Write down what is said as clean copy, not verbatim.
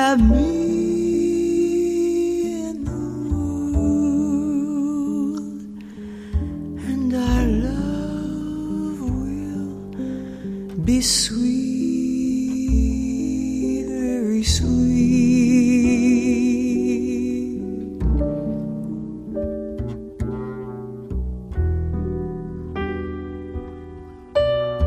have me in the world, and our love will be sweet, very sweet.